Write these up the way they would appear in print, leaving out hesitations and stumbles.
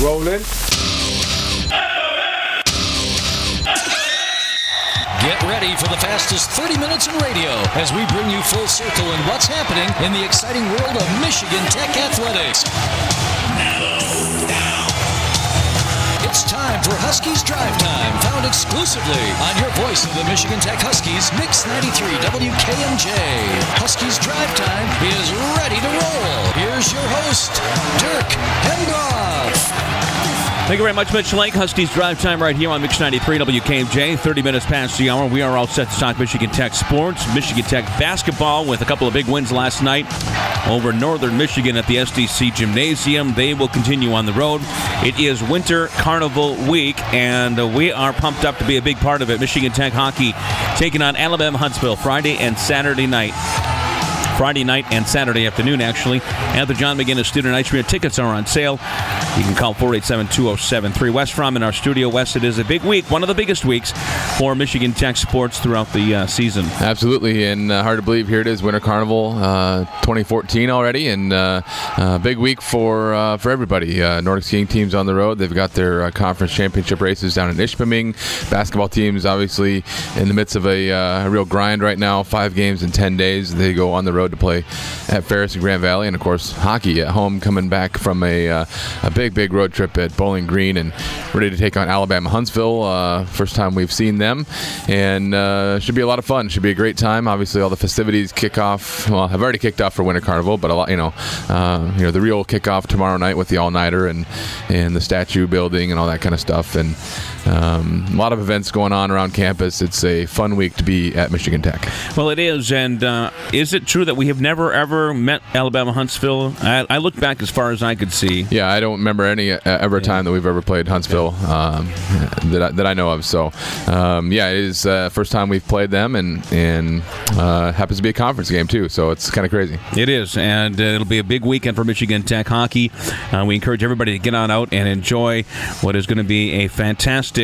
Rolling. Get ready for the fastest 30 minutes in radio as we bring you full circle in what's happening in the exciting world of Michigan Tech athletics. It's time for Huskies Drive Time, found exclusively on your voice of the Michigan Tech Huskies, Mix 93 WKMJ. Huskies Drive Time is ready to roll. Here's your host, Dirk Hendroff. Thank you very much, Mitch Lake. Huskies Drive Time right here on Mix 93 WKMJ. 30 minutes past the hour. We are all set to talk Michigan Tech sports. Michigan Tech basketball with a couple of big wins last night over Northern Michigan at the SDC Gymnasium. They will continue on the road. It is Winter Carnival Week, and we are pumped up to be a big part of it. Michigan Tech hockey taking on Alabama Huntsville Friday and Saturday night. Friday night and Saturday afternoon, actually, at the John McGinnis Student Ice Arena. Tickets are on sale. You can call 487-2073. Wes Fromm in our studio. Wes, it is a big week, one of the biggest weeks for Michigan Tech sports throughout the season. Absolutely, and hard to believe here it is, Winter Carnival 2014 already, and big week for everybody. Nordic skiing teams on the road. They've got their conference championship races down in Ishpeming. Basketball teams obviously in the midst of a real grind right now. 5 games in 10 days. They go on the road to play at Ferris and Grand Valley, and of course hockey at home, coming back from a big road trip at Bowling Green and ready to take on Alabama Huntsville. First time we've seen them, and should be a lot of fun. Should be a great time. Obviously all the festivities kick off, well, have already kicked off for Winter Carnival, but a lot, the real kickoff tomorrow night with the all-nighter and the statue building and all that kind of stuff, and a lot of events going on around campus. It's a fun week to be at Michigan Tech. Well, it is, and is it true that we have never, ever met Alabama Huntsville? I look back as far as I could see. Yeah, I don't remember any time that we've ever played Huntsville that I know of. So, it is first time we've played them, and happens to be a conference game, too. So it's kind of crazy. It is, and it'll be a big weekend for Michigan Tech hockey. We encourage everybody to get on out and enjoy what is going to be a fantastic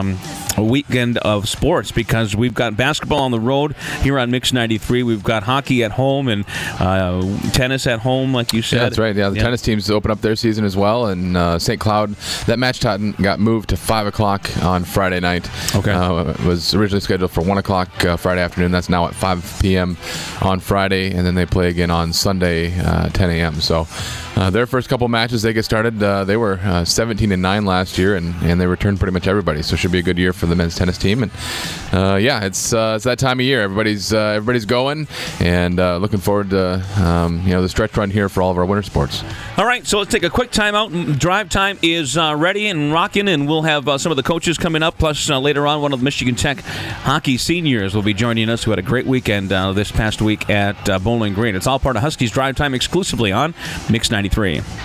weekend of sports, because we've got basketball on the road here on Mix 93. We've got hockey at home and tennis at home, like you said. Yeah, that's right. Yeah, the tennis teams open up their season as well, and St. Cloud, that match got moved to 5 o'clock on Friday night. Okay. It was originally scheduled for 1 o'clock Friday afternoon. That's now at 5 p.m. on Friday, and then they play again on Sunday 10 a.m. So their first couple matches, they get started. They were 17-9 last year, and they returned pretty much everybody. So it should be a good year for the men's tennis team. And it's that time of year. Everybody's going, and looking forward to the stretch run here for all of our winter sports. All right, so let's take a quick timeout. Drive time is ready and rocking, and we'll have some of the coaches coming up. Plus, later on, one of the Michigan Tech hockey seniors will be joining us, who had a great weekend this past week at Bowling Green. It's all part of Huskies Drive Time, exclusively on Mix 93.